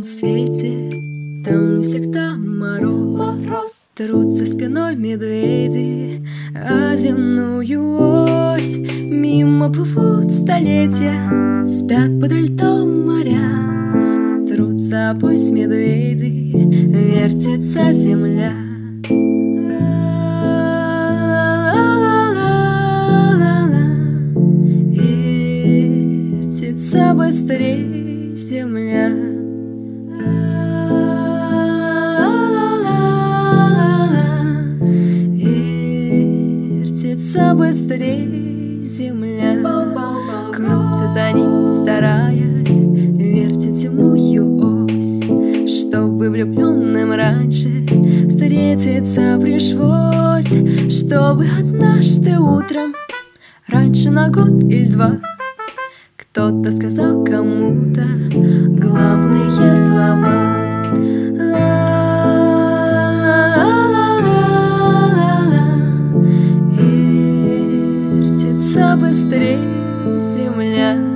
том свете, там не всегда мороз. Трутся спиной медведи а земную ось. Мимо плывут столетия, спят подо льдом моря. Трутся пусть медведи, вертится земля. Вертится быстрей земля. Вертится быстрей земля. Крутят они, стараясь, вертят земную ось, чтобы влюбленным раньше встретиться пришлось, чтобы однажды утром, раньше на год или два, кто-то сказал кому-то главные слова. Вертится быстрей земля.